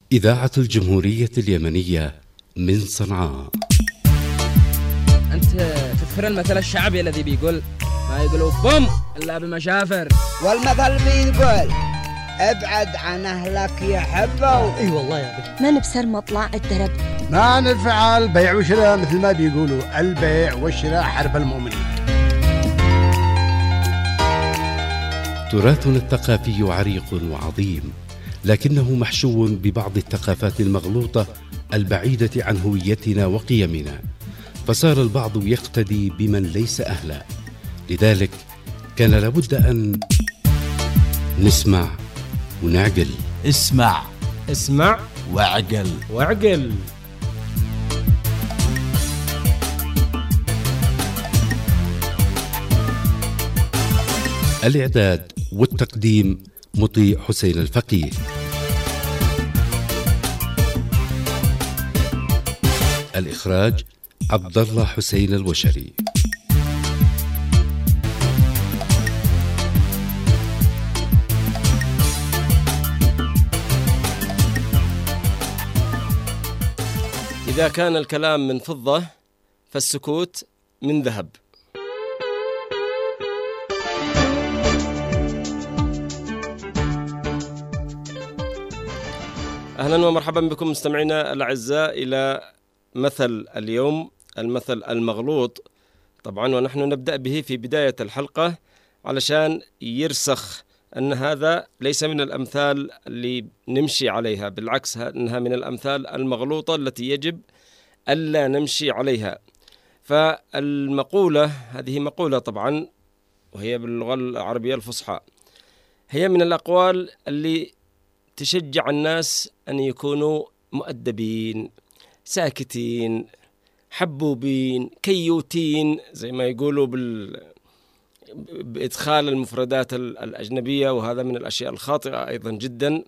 إذاعة الجمهورية اليمنية من صنعاء. أنت تذكر المثل الشعبي الذي بيقول ما يقولوا بوم إلا بمشافر، والمثل بيقول ابعد عن أهلك يا حبه. اي والله يا بي. ما نبصر مطلع الدرب، ما نفعل بيع وشراء مثل ما بيقولوا البيع والشراء حرب المؤمنين. تراثنا الثقافي عريق وعظيم، لكنه محشو ببعض الثقافات المغلوطة البعيدة عن هويتنا وقيمنا، فصار البعض يقتدي بمن ليس أهلا. لذلك كان لابد أن نسمع ونعقل. اسمع واعقل. الإعداد والتقديم مطيع حسين الفقيه. الإخراج عبد الله حسين الوشري. إذا كان الكلام من فضة فالسكوت من ذهب. أهلا ومرحبا بكم مستمعينا الأعزاء إلى مثل اليوم، المثل المغلوط طبعا، ونحن نبدأ به في بداية الحلقة علشان يرسخ أن هذا ليس من الأمثال اللي نمشي عليها، بالعكس أنها من الأمثال المغلوطة التي يجب ألا نمشي عليها. فالمقولة هذه مقولة طبعا، وهي باللغة العربية الفصحى، هي من الأقوال اللي تشجع الناس أن يكونوا مؤدبين، ساكتين، حبوبين، كيوتين، زي ما يقولوا بإدخال المفردات الأجنبية، وهذا من الأشياء الخاطئة أيضا جدا.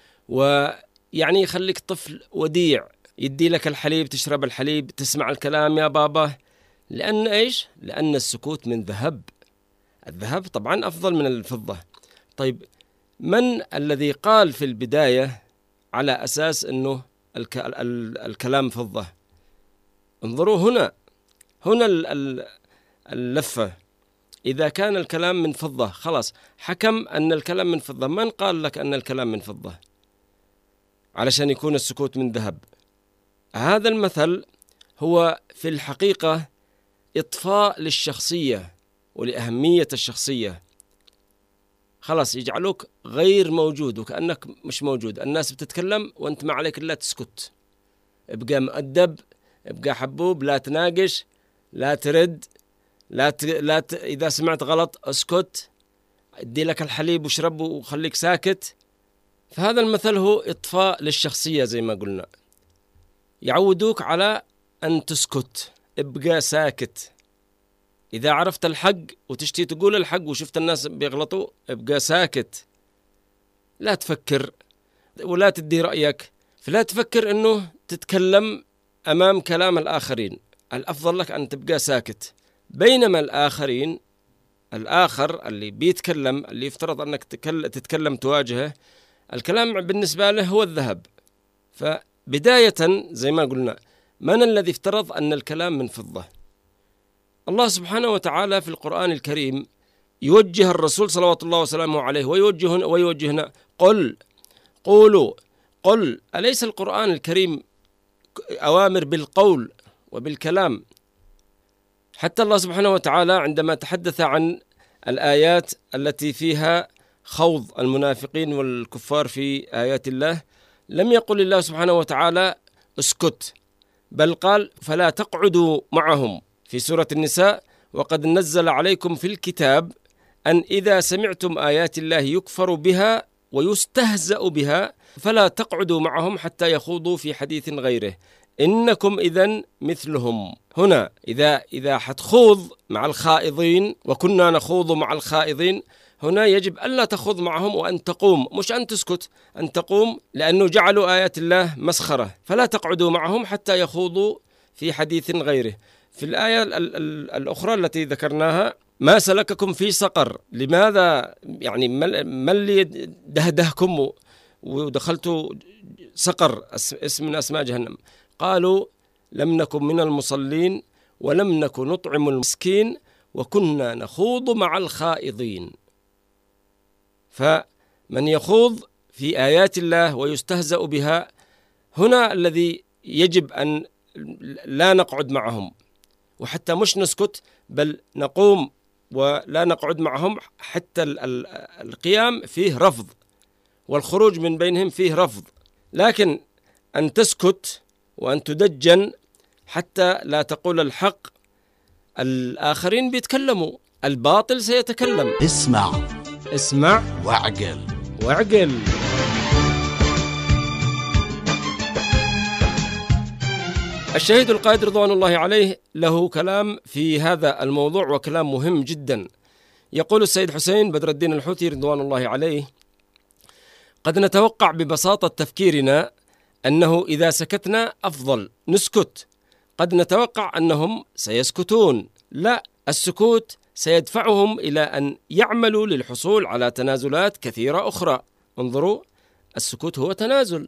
ويعني يخليك طفل وديع، يدي لك الحليب تشرب الحليب، تسمع الكلام يا بابا. لأن إيش؟ لأن السكوت من ذهب. الذهب طبعا أفضل من الفضة. طيب، من الذي قال في البداية على أساس أنه الكلام فضة؟ انظروا هنا اللفة. إذا كان الكلام من فضة خلاص حكم أن الكلام من فضة. من قال لك أن الكلام من فضة علشان يكون السكوت من ذهب؟ هذا المثل هو في الحقيقة إطفاء للشخصية ولأهمية الشخصية. خلاص يجعلوك غير موجود وكأنك مش موجود. الناس بتتكلم وانت ما عليك إلا تسكت. ابقى مؤدب، ابقى حبوب، لا تناقش، لا ترد، إذا سمعت غلط اسكت، ادي لك الحليب واشربه وخليك ساكت. فهذا المثل هو إطفاء للشخصية زي ما قلنا. يعودوك على أن تسكت، ابقى ساكت. إذا عرفت الحق وتشتي تقول الحق وشفت الناس بيغلطوا، ابقى ساكت، لا تفكر ولا تدي رأيك. فلا تفكر أنه تتكلم أمام كلام الآخرين، الأفضل لك أن تبقى ساكت. بينما الآخر اللي بيتكلم، اللي يفترض أنك تتكلم تواجهه، الكلام بالنسبة له هو الذهب. فبداية زي ما قلنا، من الذي افترض أن الكلام من فضة؟ الله سبحانه وتعالى في القرآن الكريم يوجه الرسول صلوات الله وسلامه عليه ويوجهنا قولوا. أليس القرآن الكريم أوامر بالقول وبالكلام؟ حتى الله سبحانه وتعالى عندما تحدث عن الآيات التي فيها خوض المنافقين والكفار في آيات الله، لم يقل الله سبحانه وتعالى اسكت، بل قال فلا تقعدوا معهم في سورة النساء: وقد نزل عليكم في الكتاب أن إذا سمعتم آيات الله يكفر بها ويستهزأ بها فلا تقعدوا معهم حتى يخوضوا في حديث غيره إنكم إذن مثلهم. هنا إذا حتخوض مع الخائضين، وكنا نخوض مع الخائضين، هنا يجب ألا تخوض معهم وأن تقوم، مش أن تسكت، أن تقوم، لأنه جعلوا آيات الله مسخرة. فلا تقعدوا معهم حتى يخوضوا في حديث غيره. في الآية الأخرى التي ذكرناها: ما سلككم في سقر؟ لماذا يعني ما اللي دهدهكم ودخلتوا سقر، اسم من أسماء جهنم. قالوا لم نكن من المصلين ولم نكن نطعم المسكين وكنا نخوض مع الخائضين. فمن يخوض في آيات الله ويستهزأ بها، هنا الذي يجب أن لا نقعد معهم، وحتى مش نسكت بل نقوم ولا نقعد معهم. حتى القيام فيه رفض والخروج من بينهم فيه رفض، لكن أن تسكت وأن تدجن حتى لا تقول الحق. الآخرين بيتكلموا، الباطل سيتكلم. اسمع واعقل. الشهيد القائد رضوان الله عليه له كلام في هذا الموضوع، وكلام مهم جدا. يقول السيد حسين بدر الدين الحوثي رضوان الله عليه: قد نتوقع ببساطة تفكيرنا أنه إذا سكتنا أفضل، نسكت. قد نتوقع أنهم سيسكتون، لا، السكوت سيدفعهم إلى أن يعملوا للحصول على تنازلات كثيرة أخرى. انظروا، السكوت هو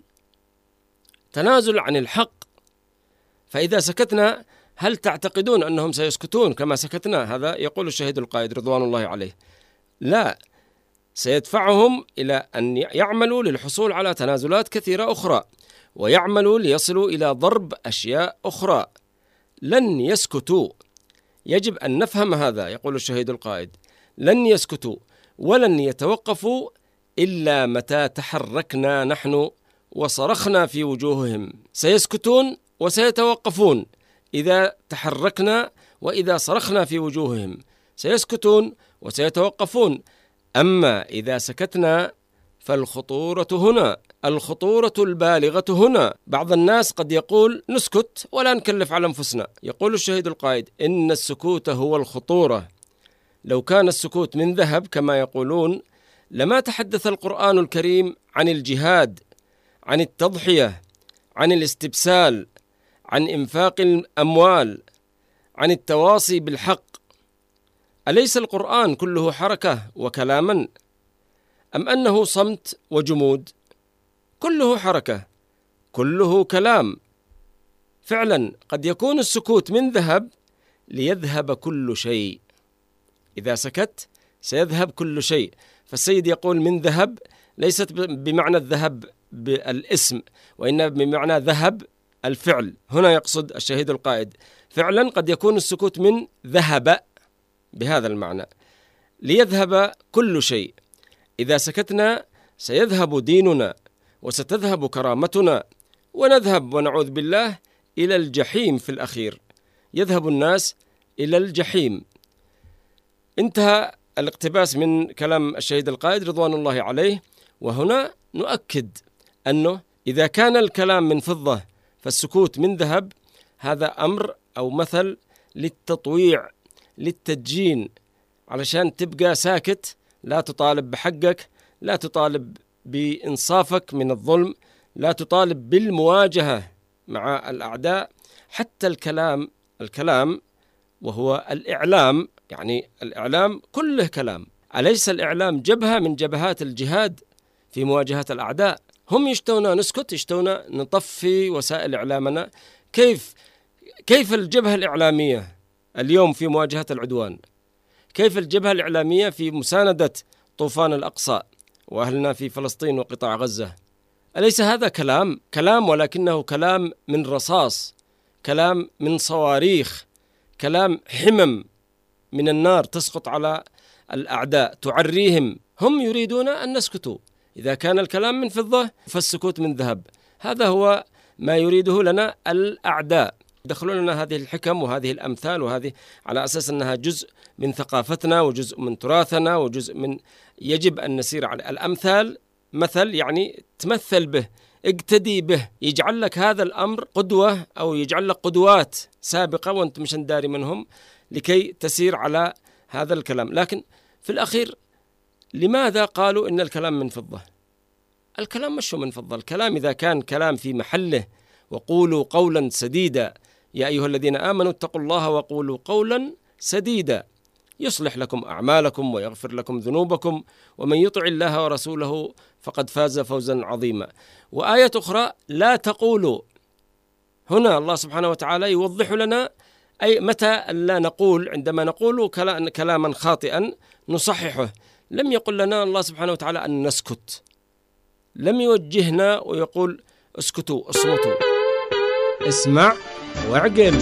تنازل عن الحق. فإذا سكتنا، هل تعتقدون أنهم سيسكتون كما سكتنا؟ هذا يقول الشهيد القائد رضوان الله عليه. لا، سيدفعهم إلى أن يعملوا للحصول على تنازلات كثيرة أخرى، ويعملوا ليصلوا إلى ضرب أشياء أخرى. لن يسكتوا، يجب أن نفهم هذا. يقول الشهيد القائد: لن يسكتوا ولن يتوقفوا إلا متى تحركنا نحن وصرخنا في وجوههم. سيسكتون وسيتوقفون إذا تحركنا وإذا صرخنا في وجوههم، سيسكتون وسيتوقفون. أما إذا سكتنا فالخطورة هنا، الخطورة البالغة هنا. بعض الناس قد يقول نسكت ولا نكلف على أنفسنا. يقول الشهيد القائد: إن السكوت هو الخطورة. لو كان السكوت من ذهب كما يقولون لما تحدث القرآن الكريم عن الجهاد، عن التضحية، عن الاستبسال، عن إنفاق الأموال، عن التواصي بالحق. أليس القرآن كله حركة وكلاما، أم أنه صمت وجمود؟ كله حركة، كله كلام. فعلا قد يكون السكوت من ذهب ليذهب كل شيء. إذا سكت سيذهب كل شيء. فالسيد يقول من ذهب، ليست بمعنى الذهب بالاسم، وإنما بمعنى ذهب الفعل. هنا يقصد الشهيد القائد فعلا قد يكون السكوت من ذهب بهذا المعنى، ليذهب كل شيء. إذا سكتنا سيذهب ديننا وستذهب كرامتنا، ونذهب ونعوذ بالله إلى الجحيم. في الأخير يذهب الناس إلى الجحيم. انتهى الاقتباس من كلام الشهيد القائد رضوان الله عليه. وهنا نؤكد أنه إذا كان الكلام من فضة فالسكوت من ذهب. هذا أمر أو مثل للتطويع، للتدجين، علشان تبقى ساكت، لا تطالب بحقك، لا تطالب بإنصافك من الظلم، لا تطالب بالمواجهة مع الأعداء. حتى الكلام وهو الإعلام، يعني الإعلام كله كلام. أليس الإعلام جبهة من جبهات الجهاد في مواجهة الأعداء؟ هم يشتونا نسكت، يشتونا نطفي وسائل إعلامنا. كيف الجبهة الإعلامية اليوم في مواجهة العدوان؟ كيف الجبهة الإعلامية في مساندة طوفان الأقصى وأهلنا في فلسطين وقطاع غزة؟ أليس هذا كلام ولكنه كلام من رصاص، كلام من صواريخ، كلام حمم من النار تسقط على الأعداء تعريهم. هم يريدون أن نسكتوا. إذا كان الكلام من فضة فالسكوت من ذهب. هذا هو ما يريده لنا الأعداء. يدخلون لنا هذه الحكم وهذه الأمثال، وهذه على أساس أنها جزء من ثقافتنا وجزء من تراثنا وجزء من يجب أن نسير على الأمثال. مثل يعني تمثل به، اقتدي به، يجعل لك هذا الأمر قدوة، أو يجعل لك قدوات سابقة وأنت مش داري منهم لكي تسير على هذا الكلام. لكن في الأخير لماذا قالوا إن الكلام من فضة؟ الكلام مش من فضة. الكلام إذا كان كلام في محله، وقولوا قولا سديدا يا أيها الذين آمنوا اتقوا الله وقولوا قولا سديدا يصلح لكم أعمالكم ويغفر لكم ذنوبكم ومن يطع الله ورسوله فقد فاز فوزا عظيما. وآية أخرى لا تقولوا، هنا الله سبحانه وتعالى يوضح لنا أي متى لا نقول، عندما نقول كلاما خاطئا نصححه. لم يقل لنا الله سبحانه وتعالى أن نسكت، لم يوجهنا ويقول اسكتوا اصمتوا، اسمع واعقل.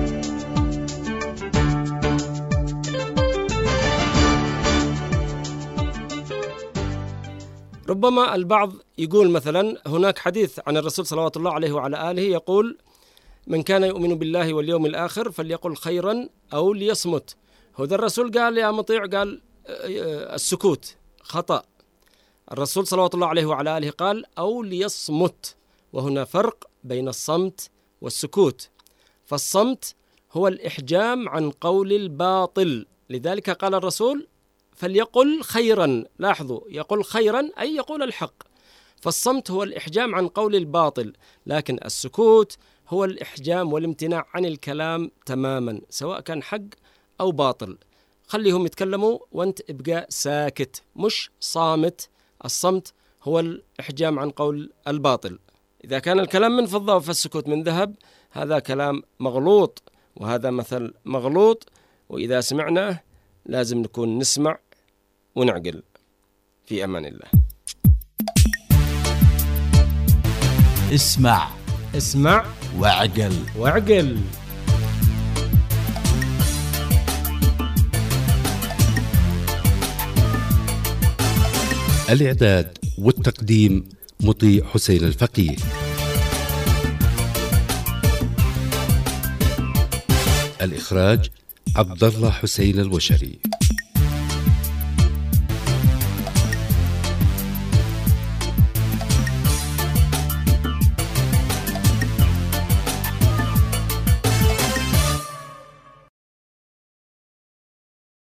ربما البعض يقول مثلا هناك حديث عن الرسول صلوات الله عليه وعلى آله يقول: من كان يؤمن بالله واليوم الآخر فليقل خيرا أو ليصمت. هذا الرسول قال يا مطيع، قال السكوت خطأ. الرسول صلوات الله عليه وعلى آله قال أو ليصمت، وهنا فرق بين الصمت والسكوت. فالصمت هو الإحجام عن قول الباطل، لذلك قال الرسول فليقل خيرا. لاحظوا، يقول خيرا أي يقول الحق. فالصمت هو الإحجام عن قول الباطل، لكن السكوت هو الإحجام والامتناع عن الكلام تماما، سواء كان حق أو باطل. خليهم يتكلموا وانت ابقى ساكت، مش صامت. الصمت هو الإحجام عن قول الباطل. إذا كان الكلام من فضة فالسكوت من ذهب، هذا كلام مغلوط وهذا مثل مغلوط، وإذا سمعناه لازم نكون نسمع ونعقل. في أمان الله. اسمع واعقل. الإعداد والتقديم مطيع حسين الفقيه. الإخراج عبد الله حسين الوشري.